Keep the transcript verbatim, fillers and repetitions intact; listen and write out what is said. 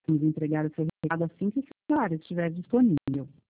Vamos entregar o seu recado assim que o seu horário estiver disponível.